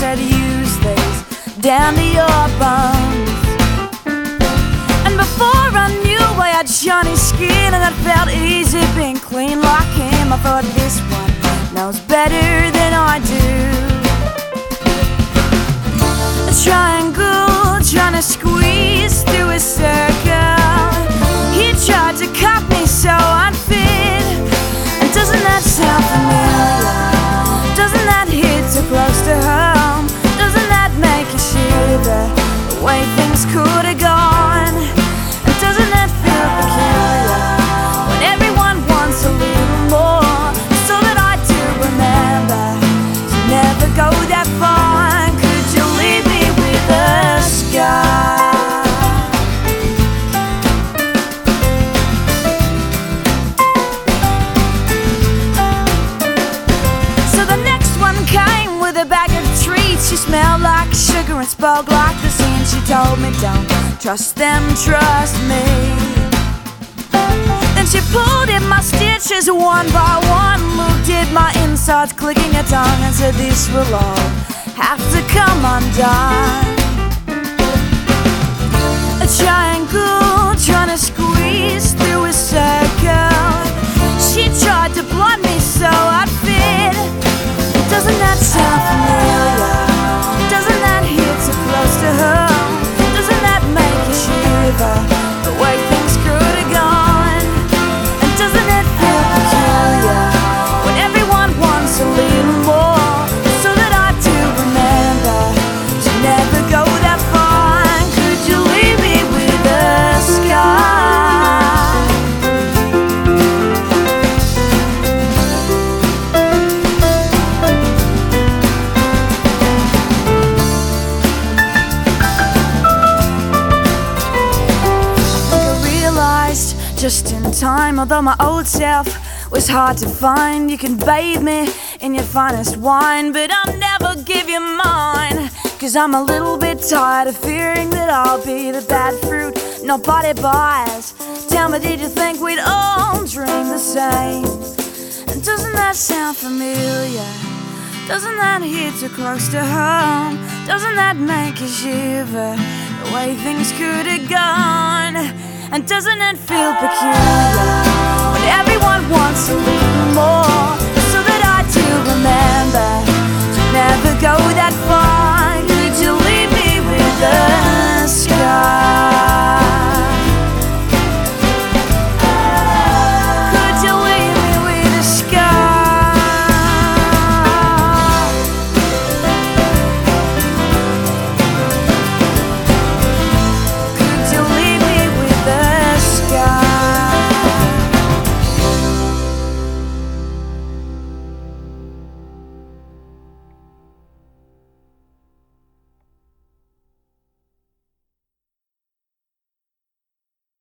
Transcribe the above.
said use these down to your bones. And before I knew I had shiny skin and it felt easy being clean like him, I thought this one knows better than I do. A triangle trying to squeeze through a circle. He tried to cut me so I'd fit. And doesn't that sound familiar? Doesn't that hit too close to home? Doesn't that make you shiver the way things could have gone? And doesn't that feel peculiar when everyone wants a little more? So that I do remember to never go that far. Could you leave me with a scar? Came with a bag of treats. She smelled like sugar and spoke like the sea. And she told me, don't trust them, trust me. Then she pulled in my stitches one by one, looked at my insides, clicking her tongue, and said, this will all have to come undone. A triangle trying to squeeze through a circle. She tried to blind me so I'd fit. Doesn't that sound familiar? Doesn't that hit too close to home? Doesn't that make you shiver the way things could have gone? And doesn't it feel peculiar when everyone wants a little more? So that I do remember to never go that far. Could you leave me with a scar? Just in time, although my old self was hard to find. You can bathe me in your finest wine, but I'll never give you mine. Cause I'm a little bit tired of fearing that I'll be the bad fruit nobody buys. Tell me, did you think we'd all dream the same? And doesn't that sound familiar? Doesn't that hit too close to home? Doesn't that make you shiver the way things could have gone? And doesn't it feel peculiar when everyone wants a little more? So that I do remember to never go that far.